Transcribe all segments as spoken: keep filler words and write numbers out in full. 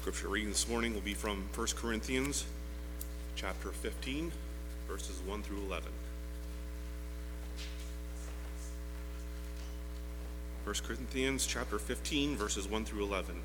scripture reading this morning will be from First Corinthians chapter fifteen, verses one through eleven. First Corinthians chapter fifteen, verses one through eleven.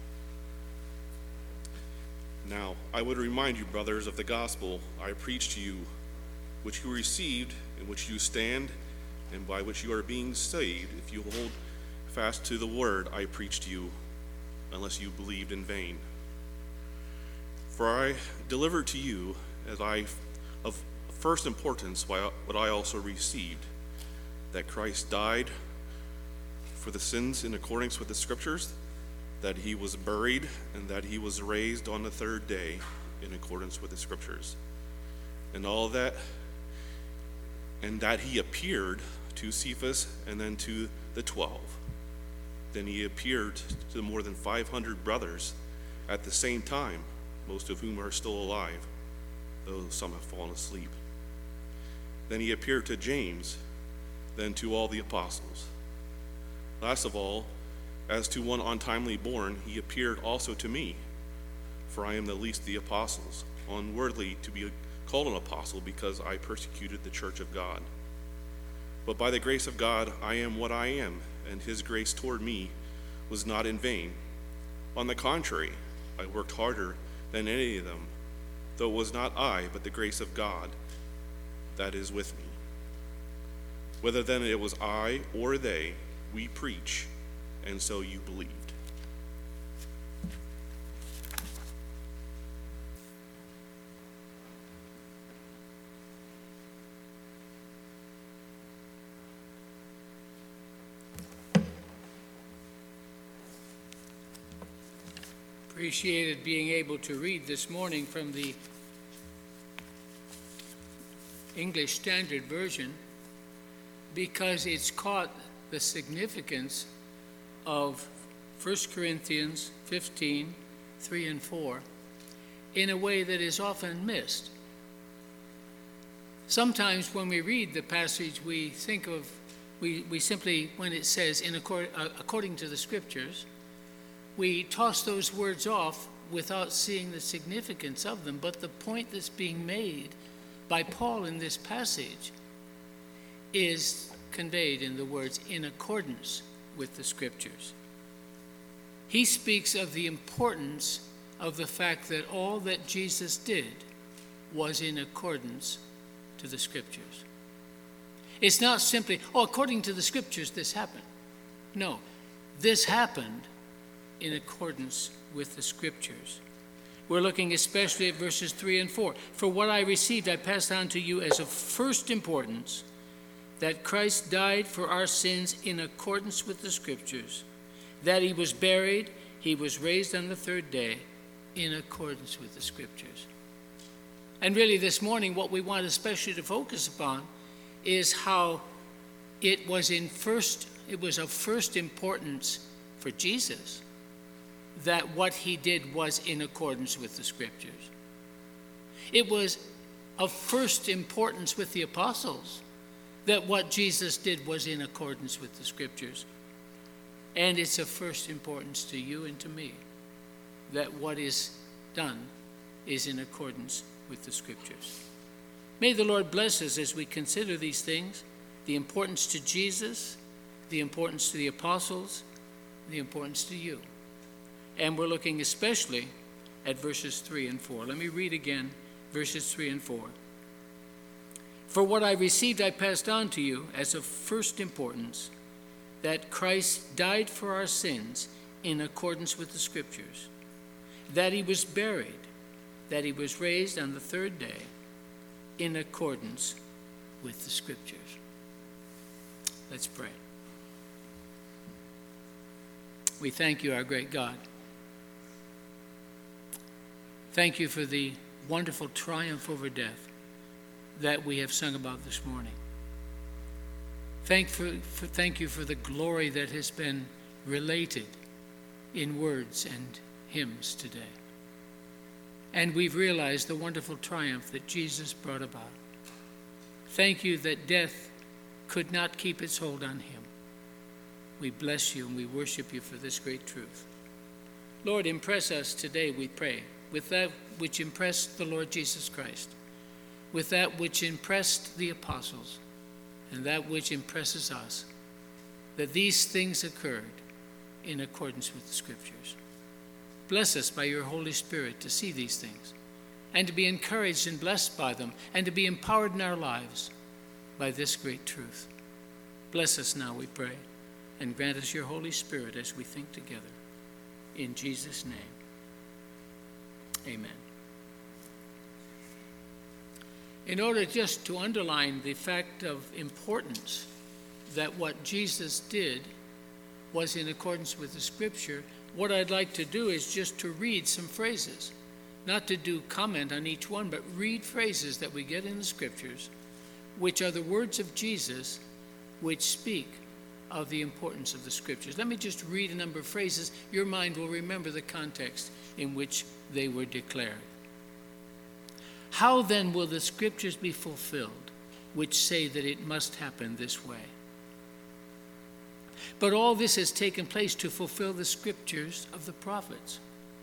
Now, I would remind you, brothers, of the gospel I preached to you, which you received, in which you stand, and by which you are being saved, if you hold fast to the word I preached to you, unless you believed in vain. For I delivered to you, as I of first importance, what I also received, that Christ died for the sins in accordance with the scriptures, that he was buried, and that he was raised on the third day in accordance with the scriptures, and all that, and that he appeared to Cephas and then to the twelve. Then he appeared to more than five hundred brothers at the same time, most of whom are still alive, though some have fallen asleep. Then he appeared to James, then to all the apostles. Last of all, as to one untimely born, he appeared also to me, for I am the least of the apostles, unworthy to be called an apostle, because I persecuted the church of God. But by the grace of God, I am what I am, and his grace toward me was not in vain. On the contrary, I worked harder than any of them, though it was not I, but the grace of God that is with me. Whether then it was I or they, we preach, and so you believed. Appreciated being able to read this morning from the English Standard Version, because it's caught the significance of First Corinthians fifteen, three and four in a way that is often missed. Sometimes when we read the passage, we think of, we, we simply, when it says, in accord, uh, according to the scriptures, we toss those words off without seeing the significance of them. But the point that's being made by Paul in this passage is conveyed in the words, in accordance with the scriptures. He speaks of the importance of the fact that all that Jesus did was in accordance to the scriptures. It's not simply, oh, according to the scriptures, this happened. No, this happened in accordance with the scriptures. We're looking especially at verses three and four. For what I received, I passed on to you as of first importance, that Christ died for our sins in accordance with the scriptures, that he was buried, he was raised on the third day in accordance with the scriptures. And really this morning, what we want especially to focus upon is how it was in first, it was of first importance for Jesus that what he did was in accordance with the scriptures. It was of first importance with the apostles that what Jesus did was in accordance with the scriptures. And it's of first importance to you and to me that what is done is in accordance with the scriptures. May the Lord bless us as we consider these things, the importance to Jesus, the importance to the apostles, the importance to you. And we're looking especially at verses three and four. Let me read again verses three and four. For what I received I passed on to you as of first importance, that Christ died for our sins in accordance with the scriptures, that he was buried, that he was raised on the third day in accordance with the scriptures. Let's pray. We thank you, our great God. Thank you for the wonderful triumph over death that we have sung about this morning. Thank, for, for, thank you for the glory that has been related in words and hymns today. And we've realized the wonderful triumph that Jesus brought about. Thank you that death could not keep its hold on him. We bless you and we worship you for this great truth. Lord, impress us today, we pray, with that which impressed the Lord Jesus Christ, with that which impressed the apostles, and that which impresses us, that these things occurred in accordance with the Scriptures. Bless us by your Holy Spirit to see these things, and to be encouraged and blessed by them, and to be empowered in our lives by this great truth. Bless us now, we pray, and grant us your Holy Spirit as we think together. In Jesus' name, amen. In order just to underline the fact of importance that what Jesus did was in accordance with the Scripture, what I'd like to do is just to read some phrases. Not to do comment on each one, but read phrases that we get in the Scriptures, which are the words of Jesus, which speak of the importance of the Scriptures. Let me just read a number of phrases. Your mind will remember the context in which they were declared. How then will the Scriptures be fulfilled, which say that it must happen this way? But all this has taken place to fulfill the Scriptures of the prophets.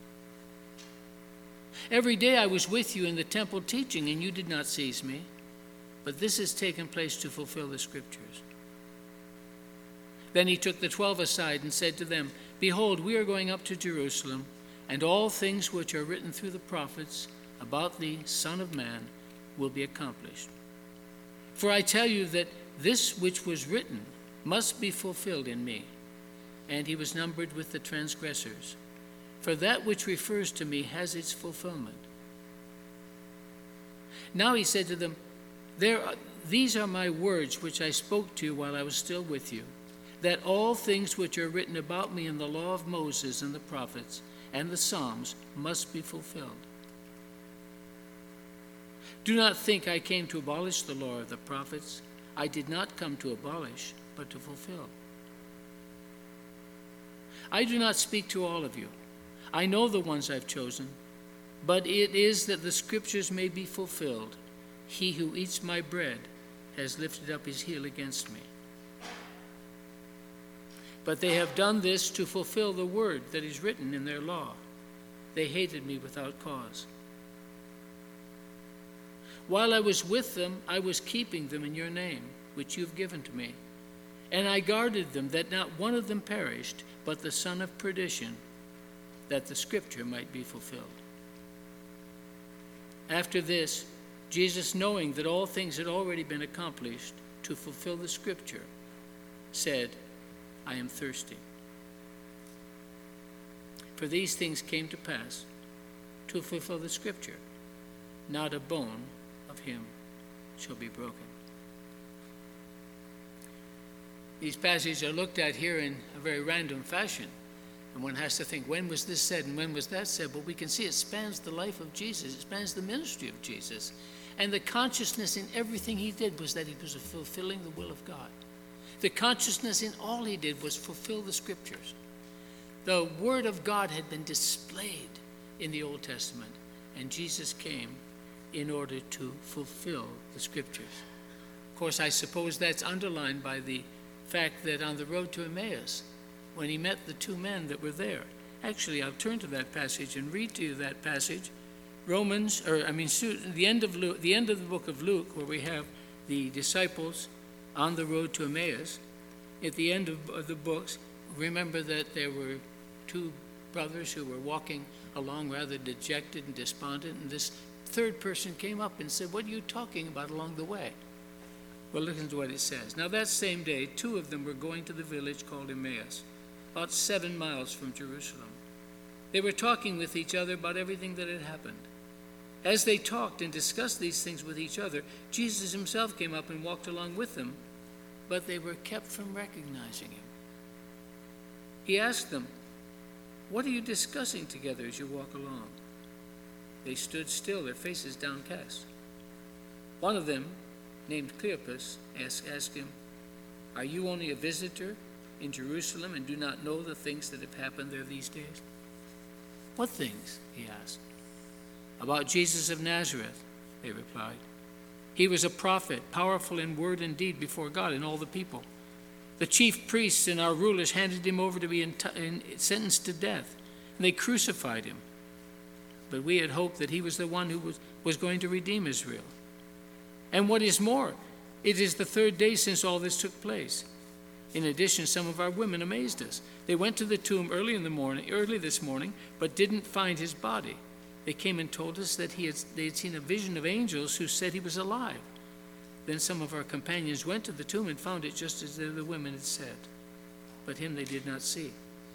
Every day I was with you in the temple teaching, and you did not seize me. But this has taken place to fulfill the Scriptures. Then he took the twelve aside and said to them, Behold, we are going up to Jerusalem, and all things which are written through the prophets about the Son of Man will be accomplished. For I tell you that this which was written must be fulfilled in me. And he was numbered with the transgressors. For that which refers to me has its fulfillment. Now he said to them, there are, These are my words which I spoke to you while I was still with you, that all things which are written about me in the law of Moses and the prophets and the Psalms must be fulfilled. Do not think I came to abolish the law of the prophets. I did not come to abolish, but to fulfill. I do not speak to all of you. I know the ones I've chosen, but it is that the Scriptures may be fulfilled. He who eats my bread has lifted up his heel against me. But they have done this to fulfill the word that is written in their law. They hated me without cause. While I was with them, I was keeping them in your name, which you have given to me. And I guarded them, that not one of them perished, but the son of perdition, that the Scripture might be fulfilled. After this, Jesus, knowing that all things had already been accomplished to fulfill the Scripture, said, I am thirsty. For these things came to pass to fulfill the Scripture. Not a bone of him shall be broken. These passages are looked at here in a very random fashion. And one has to think, when was this said and when was that said? But we can see it spans the life of Jesus. It spans the ministry of Jesus. And the consciousness in everything he did was that he was fulfilling the will of God. The consciousness in all he did was fulfill the Scriptures. The Word of God had been displayed in the Old Testament, and Jesus came in order to fulfill the Scriptures. Of course, I suppose that's underlined by the fact that on the road to Emmaus, when he met the two men that were there. Actually, I'll turn to that passage and read to you that passage. Romans, or I mean, the end of Luke, the end of the book of Luke, where we have the disciples on the road to Emmaus. At the end of the books, remember that there were two brothers who were walking along rather dejected and despondent, and this third person came up and said, "What are you talking about along the way?" Well, listen to what it says. Now that same day, two of them were going to the village called Emmaus, about seven miles from Jerusalem. They were talking with each other about everything that had happened. As they talked and discussed these things with each other, Jesus himself came up and walked along with them, but they were kept from recognizing him. He asked them, "What are you discussing together as you walk along?" They stood still, their faces downcast. One of them, named Cleopas, asked, asked him, "Are you only a visitor in Jerusalem and do not know the things that have happened there these days?" "What things?" he asked. "About Jesus of Nazareth," they replied. "He was a prophet, powerful in word and deed before God and all the people. The chief priests and our rulers handed him over to be in, in, sentenced to death, And they crucified him. But we had hoped that he was the one who was, was going to redeem Israel. And what is more, it is the third day since all this took place. In addition, some of our women amazed us. They went to the tomb early in the morning, early this morning, but didn't find his body. They came and told us that he had, they had seen a vision of angels who said he was alive. Then some of our companions went to the tomb and found it just as the women had said. But him they did not see.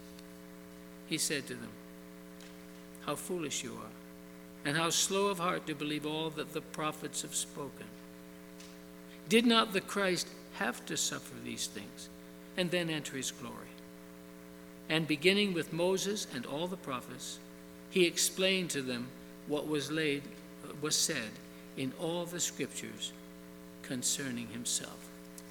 He said to them, "How foolish you are, and how slow of heart to believe all that the prophets have spoken. Did not the Christ have to suffer these things and then enter his glory?" And beginning with Moses and all the prophets, he explained to them what was laid, was said in all the scriptures concerning himself.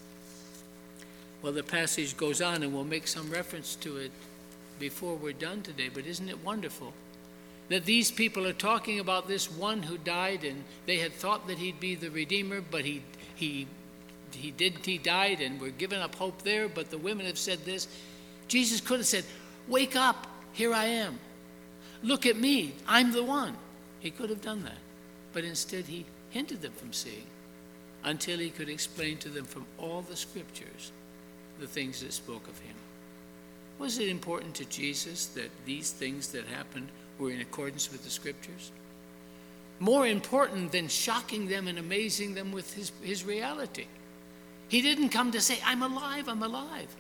Well, the passage goes on, and we'll make some reference to it before we're done today, but isn't it wonderful that these people are talking about this one who died, and they had thought that he'd be the Redeemer, but he he he didn't, he died, and we're giving up hope there, but the women have said this. Jesus could have said, "Wake up, here I am. Look at me, I'm the one." He could have done that, but instead he hindered them from seeing until he could explain to them from all the scriptures the things that spoke of him. Was it important to Jesus that these things that happened were in accordance with the scriptures? More important than shocking them and amazing them with his, his reality. He didn't come to say, "I'm alive, I'm alive."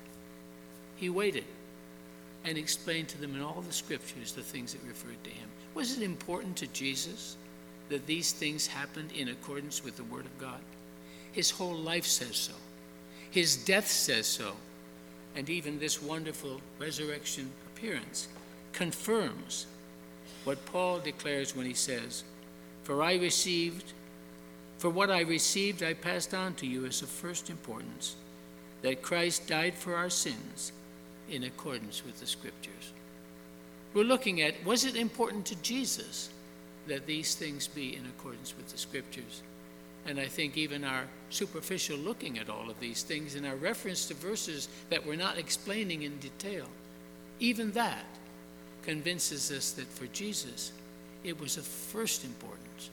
He waited and explained to them in all the scriptures the things that referred to him. Was it important to Jesus that these things happened in accordance with the Word of God? His whole life says so. His death says so. And even this wonderful resurrection appearance confirms what Paul declares when he says, For I received, for what I received I passed on to you as of first importance, that Christ died for our sins in accordance with the scriptures." We're looking at, was it important to Jesus that these things be in accordance with the scriptures? And I think even our superficial looking at all of these things and our reference to verses that we're not explaining in detail, even that convinces us that for Jesus, it was of first importance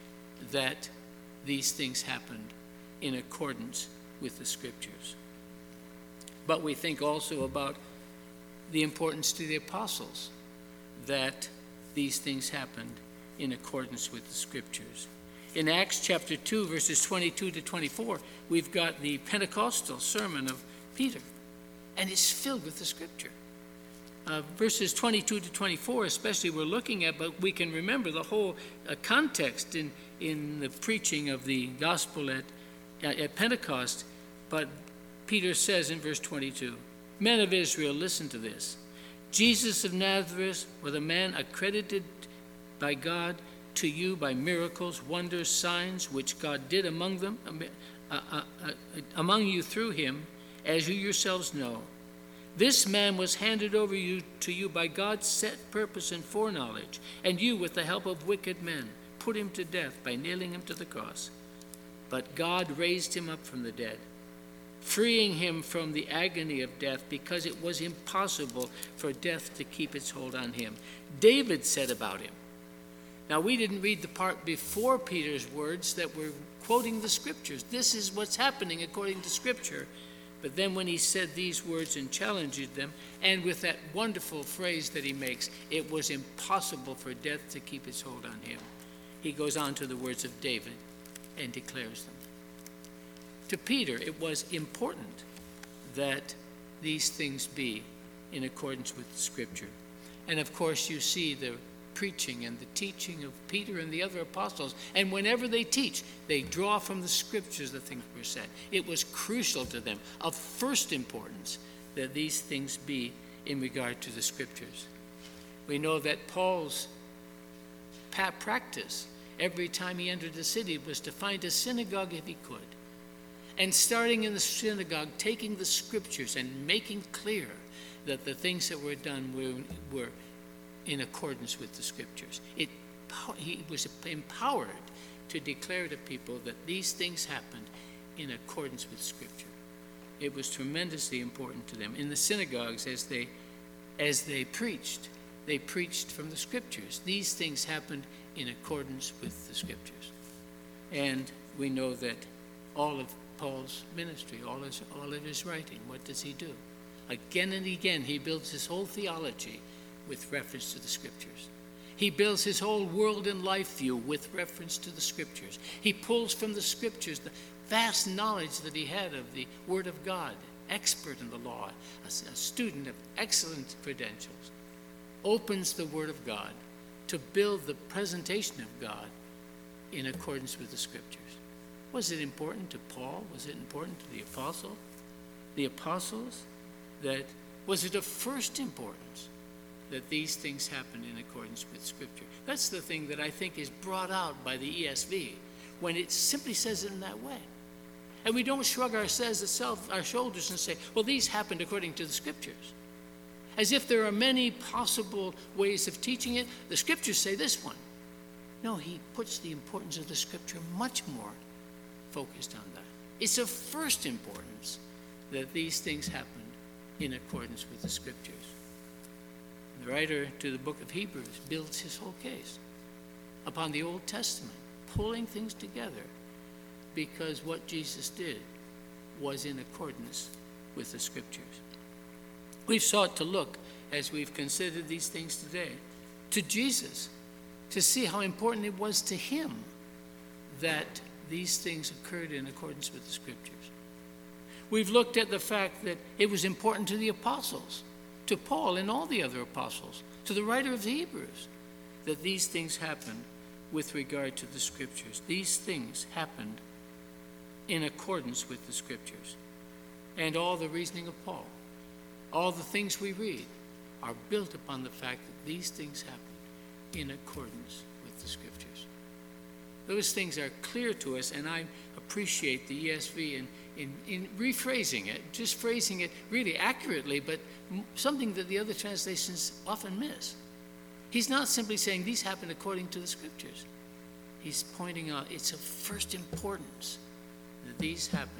that these things happened in accordance with the scriptures. But we think also about the importance to the apostles that these things happened in accordance with the scriptures. In Acts chapter two, verses twenty-two to twenty-four, we've got the Pentecostal sermon of Peter, and it's filled with the scripture. Uh, verses twenty-two to twenty-four especially we're looking at, but we can remember the whole uh, context in, in the preaching of the gospel at, at Pentecost. But Peter says in verse twenty-two, "Men of Israel, listen to this. Jesus of Nazareth was a man accredited by God to you by miracles, wonders, signs, which God did among them, uh, uh, uh, among you through him, as you yourselves know. This man was handed over you to you by God's set purpose and foreknowledge, and you, with the help of wicked men, put him to death by nailing him to the cross. But God raised him up from the dead, freeing him from the agony of death, because it was impossible for death to keep its hold on him. David said about him." Now, we didn't read the part before Peter's words that were quoting the scriptures. This is what's happening according to scripture. But then when he said these words and challenged them, and with that wonderful phrase that he makes, it was impossible for death to keep its hold on him, he goes on to the words of David and declares them. To Peter, it was important that these things be in accordance with the scripture. And of course, you see the preaching and the teaching of Peter and the other apostles. And whenever they teach, they draw from the scriptures the things were said. It was crucial to them, of first importance, that these things be in regard to the scriptures. We know that Paul's practice every time he entered the city was to find a synagogue if he could. And starting in the synagogue, taking the scriptures and making clear that the things that were done were, were in accordance with the scriptures. It, he was empowered to declare to people that these things happened in accordance with scripture. It was tremendously important to them. In the synagogues, as they, as they preached, they preached from the Scriptures. These things happened in accordance with the Scriptures. And we know that all of Paul's ministry, all, his, all of his writing, what does he do? Again and again, he builds his whole theology with reference to the Scriptures. He builds his whole world and life view with reference to the Scriptures. He pulls from the Scriptures the vast knowledge that he had of the Word of God, expert in the law, a, a student of excellent credentials, opens the Word of God to build the presentation of God in accordance with the Scriptures. Was it important to Paul? Was it important to the apostle? The apostles? That was it of first importance that these things happened in accordance with Scripture? That's the thing that I think is brought out by the E S V when it simply says it in that way. And we don't shrug our, says itself, our shoulders and say, well, these happened according to the Scriptures. As if there are many possible ways of teaching it. The Scriptures say this one. No, he puts the importance of the Scripture much more focused on that. It's of first importance that these things happened in accordance with the Scriptures. The writer to the book of Hebrews builds his whole case upon the Old Testament, pulling things together because what Jesus did was in accordance with the Scriptures. We've sought to look, as we've considered these things today, to Jesus to see how important it was to him that these things occurred in accordance with the Scriptures. We've looked at the fact that it was important to the apostles, to Paul and all the other apostles, to the writer of the Hebrews, that these things happened with regard to the Scriptures. These things happened in accordance with the Scriptures. And all the reasoning of Paul, all the things we read, are built upon the fact that these things happened in accordance with the Scriptures. Those things are clear to us, and I appreciate the E S V in, in, in rephrasing it, just phrasing it really accurately, but m- something that the other translations often miss. He's not simply saying these happened according to the Scriptures. He's pointing out it's of first importance that these happened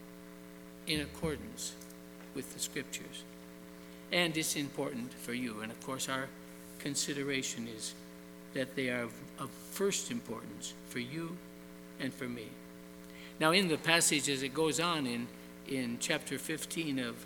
in accordance with the Scriptures. And it's important for you, and of course our consideration is that they are of, of first importance for you and for me. Now, in the passage as it goes on in, in chapter fifteen of,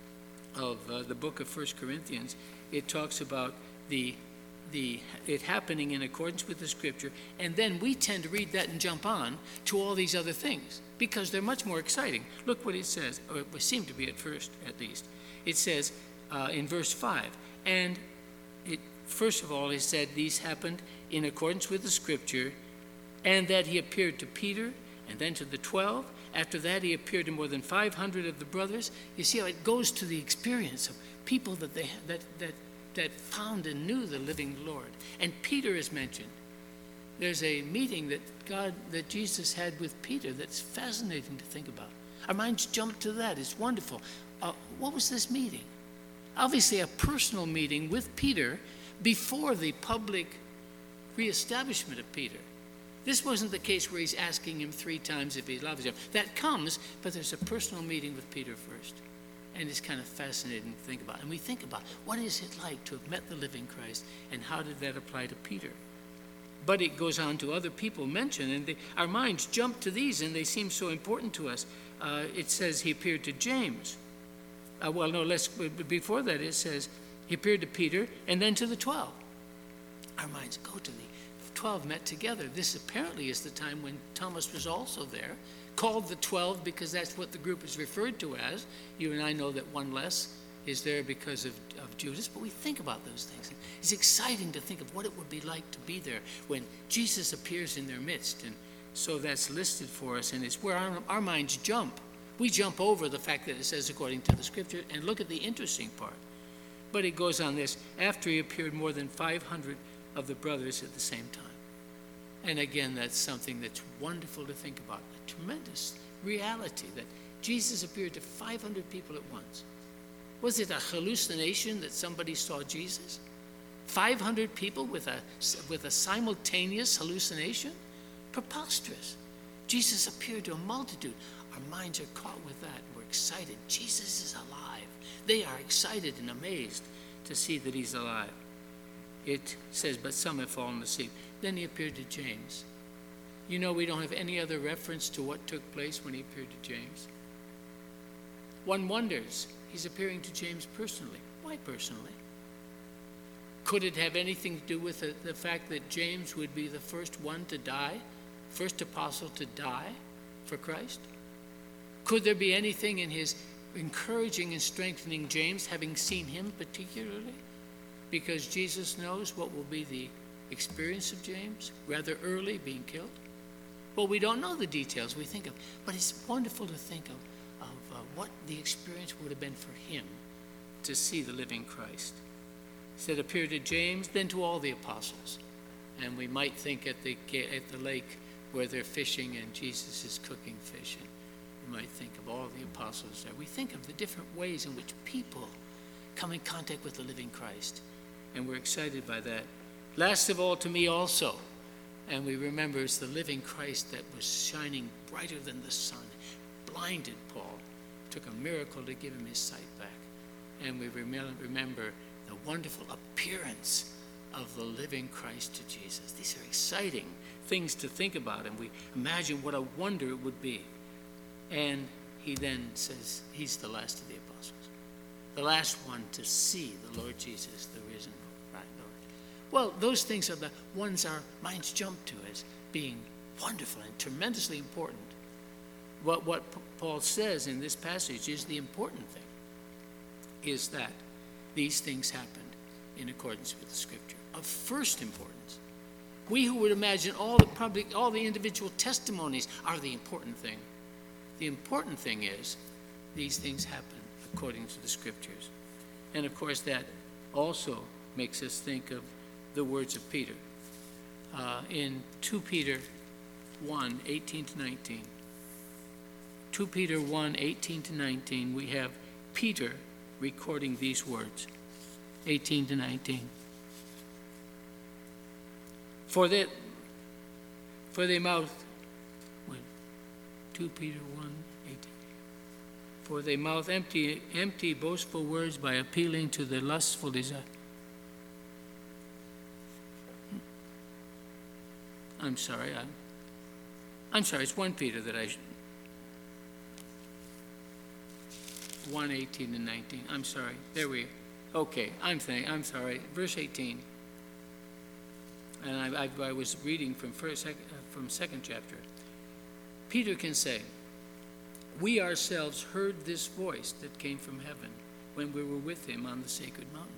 of uh, the book of First Corinthians, it talks about the, the it happening in accordance with the Scripture, and then we tend to read that and jump on to all these other things because they're much more exciting. Look what it says, or it seem to be at first at least. It says uh, in verse five, and it first of all, he said these happened in accordance with the Scripture, and that he appeared to Peter, and then to the twelve. After that, he appeared to more than five hundred of the brothers. You see how it goes to the experience of people that they that that that found and knew the living Lord. And Peter is mentioned. There's a meeting that God, that Jesus had with Peter that's fascinating to think about. Our minds jump to that. It's wonderful. Uh, what was this meeting? Obviously, a personal meeting with Peter before the public reestablishment of Peter. This wasn't the case where he's asking him three times if he loves him. That comes, but there's a personal meeting with Peter first. And it's kind of fascinating to think about. And we think about, what is it like to have met the living Christ, and how did that apply to Peter? But it goes on to other people mentioned, and they, our minds jump to these, and they seem so important to us. Uh, it says he appeared to James. Uh, well, no, let's, before that it says he appeared to Peter, and then to the twelve. Our minds go to the twelve met together. This apparently is the time when Thomas was also there, called the twelve because that's what the group is referred to as. You and I know that one less is there because of, of Judas, but we think about those things. It's exciting to think of what it would be like to be there when Jesus appears in their midst, and so that's listed for us, and it's where our, our minds jump. We jump over the fact that it says according to the Scripture and look at the interesting part. But it goes on this, after he appeared more than five hundred of the brothers at the same time. And again, that's something that's wonderful to think about, a tremendous reality that Jesus appeared to five hundred people at once. Was it a hallucination that somebody saw Jesus? five hundred people with a, with a simultaneous hallucination? Preposterous. Jesus appeared to a multitude. Our minds are caught with that. We're excited. Jesus is alive. They are excited and amazed to see that he's alive. it says, but some have fallen asleep. Then he appeared to James. You know, we don't have any other reference to what took place when he appeared to James. One wonders, he's appearing to James personally. Why personally? Could it have anything to do with the, the fact that James would be the first one to die, first apostle to die for Christ? Could there be anything in his encouraging and strengthening James, having seen him particularly? Because Jesus knows what will be the experience of James, rather early being killed. Well, we don't know the details we think of, but it's wonderful to think of, of uh, what the experience would have been for him to see the living Christ. He said, appeared to James, then to all the apostles. And we might think at the, at the lake where they're fishing and Jesus is cooking fish. And we might think of all the apostles there. We think of the different ways in which people come in contact with the living Christ. And we're excited by that. Last of all, to me also, and we remember it's the living Christ that was shining brighter than the sun, blinded Paul. It took a miracle to give him his sight back. And we remember the wonderful appearance of the living Christ to Jesus. These are exciting things to think about, and we imagine what a wonder it would be. And he then says he's the last of the apostles, the last one to see the Lord Jesus, the risen right Lord. Well, those things are the ones our minds jump to as being wonderful and tremendously important. What, what Paul says in this passage is the important thing, is that these things happened in accordance with the Scripture, of first importance. We who would imagine all the public, all the individual testimonies are the important thing. The important thing is these things happen according to the Scriptures. And of course that also makes us think of the words of Peter. Uh, in Second Peter one, eighteen to nineteen. Second Peter one, eighteen to nineteen, we have Peter recording these words, eighteen to nineteen. For that, for their mouth, what, Second Peter one, eighteen. For their mouth empty, empty boastful words by appealing to the lustful desire. I'm sorry, I'm, I'm sorry, it's First Peter that I should, one, eighteen and nineteen. I'm sorry. There we okay. I'm saying I'm sorry. Verse eighteen. And I, I, I was reading from first sec, uh, from second chapter. Peter can say, "We ourselves heard this voice that came from heaven when we were with him on the sacred mountain."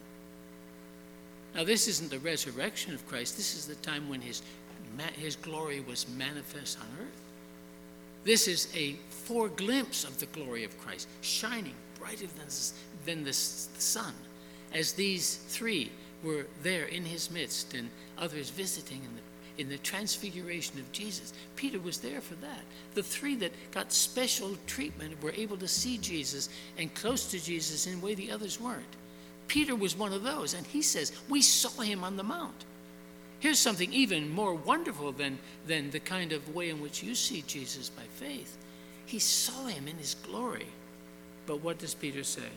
Now, this isn't the resurrection of Christ. This is the time when his his glory was manifest on earth. This is a foreglimpse of the glory of Christ, shining brighter than, than the sun, as these three were there in his midst and others visiting in the, in the transfiguration of Jesus. Peter was there for that. The three that got special treatment were able to see Jesus and close to Jesus in a way the others weren't. Peter was one of those, and he says, we saw him on the mount. Here's something even more wonderful than, than the kind of way in which you see Jesus by faith. He saw him in his glory. But what does Peter say?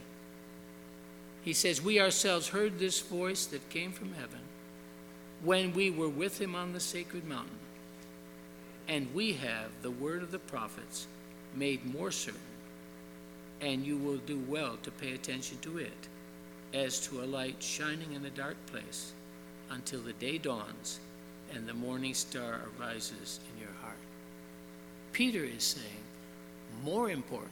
He says, we ourselves heard this voice that came from heaven when we were with him on the sacred mountain. And we have the word of the prophets made more certain, and you will do well to pay attention to it as to a light shining in a dark place, until the day dawns and the morning star arises in your heart. Peter is saying, more important,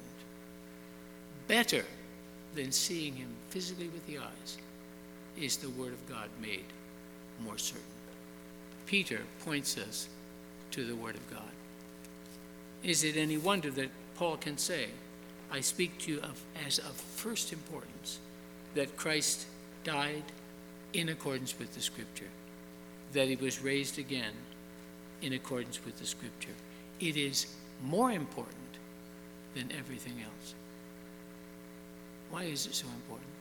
better than seeing him physically with the eyes, is the word of God made more certain. Peter points us to the word of God. Is it any wonder that Paul can say, I speak to you of, as of first importance, that Christ died in accordance with the Scripture, that he was raised again in accordance with the Scripture. It is more important than everything else. Why is it so important?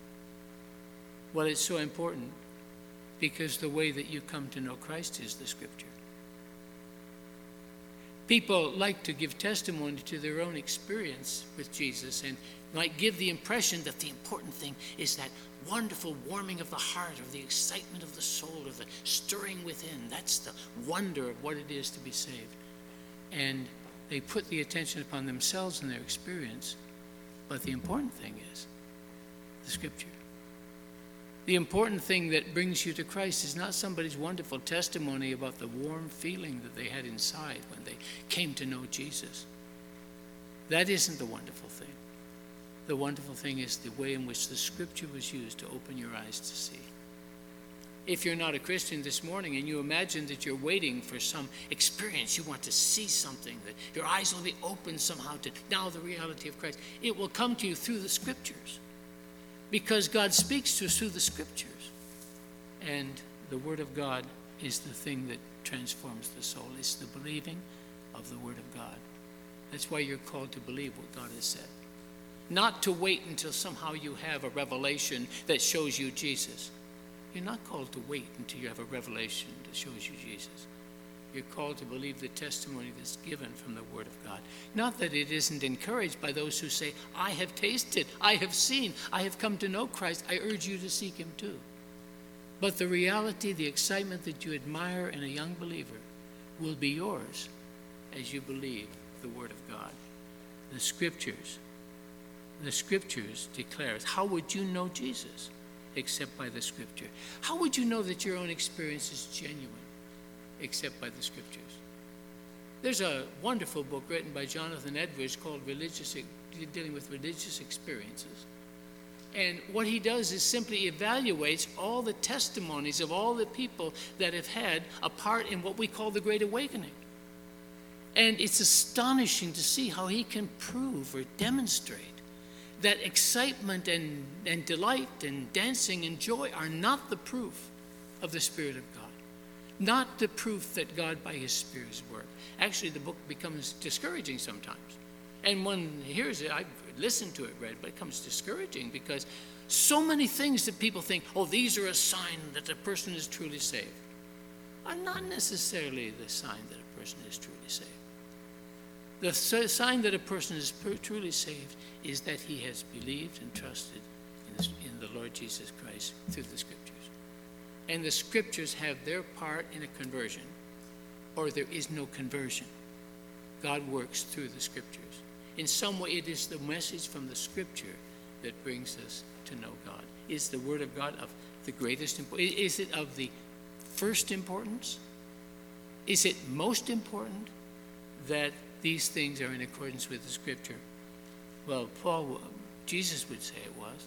Well, it's so important because the way that you come to know Christ is the Scripture. People like to give testimony to their own experience with Jesus and might give the impression that the important thing is that wonderful warming of the heart, or the excitement of the soul, or the stirring within. That's the wonder of what it is to be saved. And they put the attention upon themselves and their experience. But the important thing is the Scripture. The important thing that brings you to Christ is not somebody's wonderful testimony about the warm feeling that they had inside when they came to know Jesus. That isn't the wonderful thing. The wonderful thing is the way in which the Scripture was used to open your eyes to see. If you're not a Christian this morning and you imagine that you're waiting for some experience, you want to see something, that your eyes will be opened somehow to now the reality of Christ, it will come to you through the Scriptures. Because God speaks to us through the Scriptures. And the Word of God is the thing that transforms the soul. It's the believing of the Word of God. That's why you're called to believe what God has said. Not to wait until somehow you have a revelation that shows you Jesus. You're not called to wait until you have a revelation that shows you Jesus. You're called to believe the testimony that's given from the Word of God. Not that it isn't encouraged by those who say, I have tasted, I have seen, I have come to know Christ. I urge you to seek him too. But the reality, the excitement that you admire in a young believer will be yours as you believe the Word of God. The Scriptures, the Scriptures declare it. How would you know Jesus except by the Scripture? How would you know that your own experience is genuine except by the Scriptures? There's a wonderful book written by Jonathan Edwards called Religious, dealing with religious experiences. And what he does is simply evaluates all the testimonies of all the people that have had a part in what we call the Great Awakening. And it's astonishing to see how he can prove or demonstrate that excitement and, and delight and dancing and joy are not the proof of the Spirit of God. Not the proof that God by his Spirit is work. Actually, the book becomes discouraging sometimes. And one hears it, I've listened to it, read, but it becomes discouraging because so many things that people think, oh, these are a sign that the person is truly saved, are not necessarily the sign that a person is truly saved. The sign that a person is truly saved is that he has believed and trusted in, this, in the Lord Jesus Christ through the Scriptures. And the Scriptures have their part in a conversion, or there is no conversion. God works through the Scriptures. In some way, it is the message from the Scripture that brings us to know God. Is the Word of God of the greatest importance? Is it of the first importance? Is it most important that these things are in accordance with the Scripture? Well, Paul, Jesus would say it was.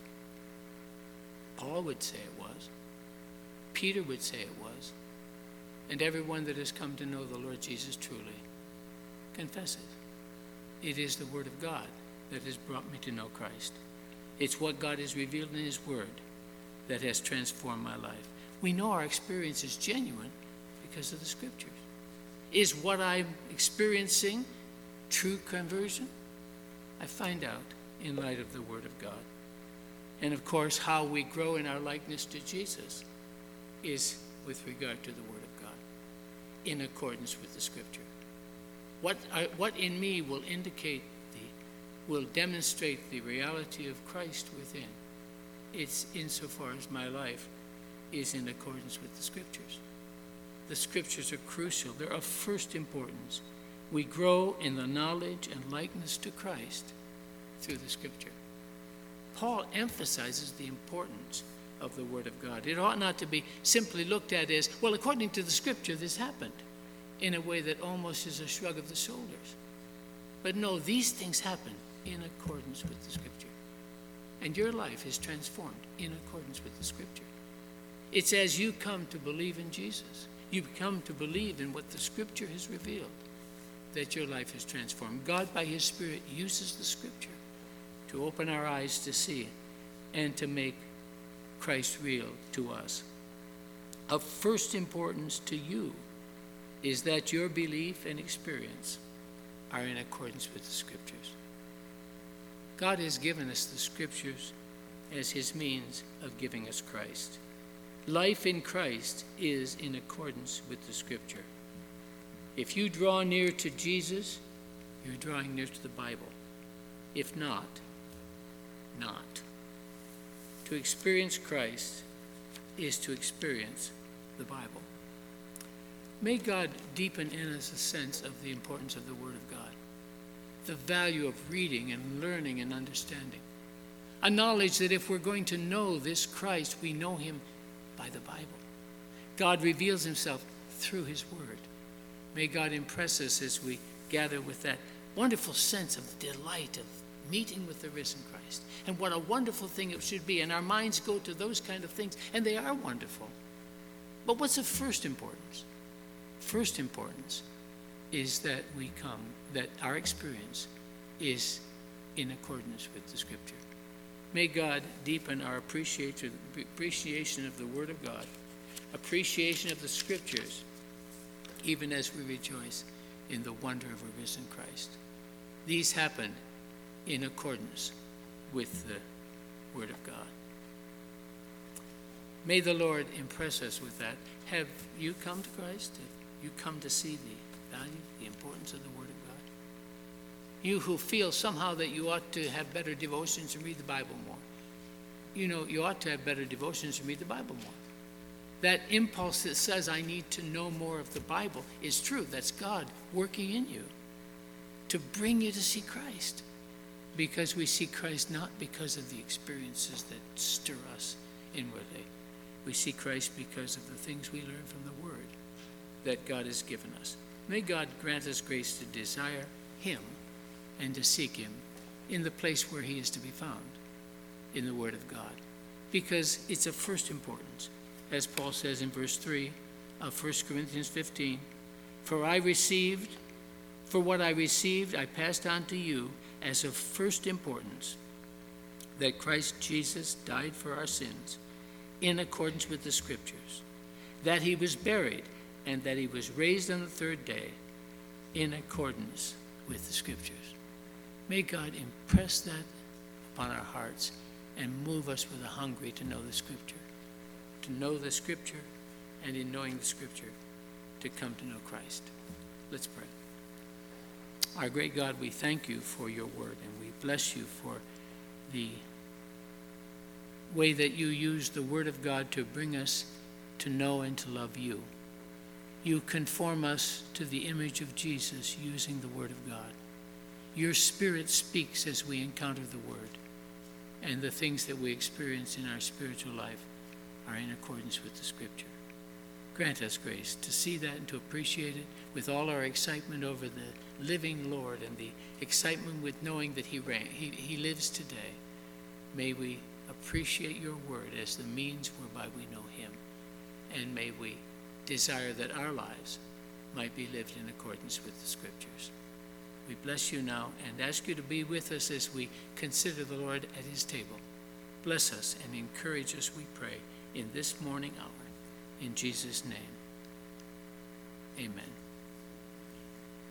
Paul would say it was. Peter would say it was. And everyone that has come to know the Lord Jesus truly confesses. It is the Word of God that has brought me to know Christ. It's what God has revealed in his Word that has transformed my life. We know our experience is genuine because of the Scriptures. Is what I'm experiencing true conversion? I find out in light of the Word of God. And of course, how we grow in our likeness to Jesus is with regard to the Word of God, in accordance with the Scripture. What, I, what in me will indicate the, will demonstrate the reality of Christ within, it's insofar as my life is in accordance with the Scriptures. The Scriptures are crucial. They're of first importance. We grow in the knowledge and likeness to Christ through the Scripture. Paul emphasizes the importance of the Word of God. It ought not to be simply looked at as, well, according to the Scripture, this happened, in a way that almost is a shrug of the shoulders. But no, these things happen in accordance with the Scripture. And your life is transformed in accordance with the Scripture. It's as you come to believe in Jesus, you come to believe in what the Scripture has revealed, that your life is transformed. God, by his Spirit, uses the Scripture to open our eyes to see and to make Christ real to us. Of first importance to you is that your belief and experience are in accordance with the Scriptures. God has given us the Scriptures as his means of giving us Christ. Life in Christ is in accordance with the Scripture. If you draw near to Jesus, you're drawing near to the Bible. If not, not. To experience Christ is to experience the Bible. May God deepen in us a sense of the importance of the Word of God, the value of reading and learning and understanding, a knowledge that if we're going to know this Christ, we know him by the Bible. God reveals himself through his Word. May God impress us as we gather with that wonderful sense of delight of meeting with the risen Christ. And what a wonderful thing it should be. And our minds go to those kind of things, and they are wonderful. But what's of first importance? First importance is that we come, that our experience is in accordance with the Scripture. May God deepen our appreciation appreciation of the Word of God, appreciation of the Scriptures, even as we rejoice in the wonder of a risen Christ. These happen in accordance with the Word of God. May the Lord impress us with that. Have you come to Christ? Have you come to see the value, the importance of the Word of God? You who feel somehow that you ought to have better devotions and read the Bible more. You know, you ought to have better devotions and read the Bible more. That impulse that says, I need to know more of the Bible is true. That's God working in you to bring you to see Christ. Because we see Christ not because of the experiences that stir us inwardly. We see Christ because of the things we learn from the Word that God has given us. May God grant us grace to desire him and to seek him in the place where he is to be found, in the Word of God. Because it's of first importance. As Paul says in verse three of First Corinthians fifteen, For I received, for what I received, I passed on to you as of first importance, that Christ Jesus died for our sins in accordance with the Scriptures, that he was buried, and that he was raised on the third day in accordance with the Scriptures. May God impress that upon our hearts and move us with a hunger to know the Scripture. To know the Scripture, and in knowing the Scripture, to come to know Christ. Let's pray. Our great God, we thank you for your word, and we bless you for the way that you use the Word of God to bring us to know and to love you. You conform us to the image of Jesus using the Word of God. Your Spirit speaks as we encounter the Word, and the things that we experience in our spiritual life are in accordance with the Scripture. Grant us grace to see that and to appreciate it with all our excitement over the living Lord and the excitement with knowing that he, ran, he, he lives today. May we appreciate your word as the means whereby we know him. And may we desire that our lives might be lived in accordance with the Scriptures. We bless you now and ask you to be with us as we consider the Lord at his table. Bless us and encourage us, we pray, in this morning hour. In Jesus' name, amen.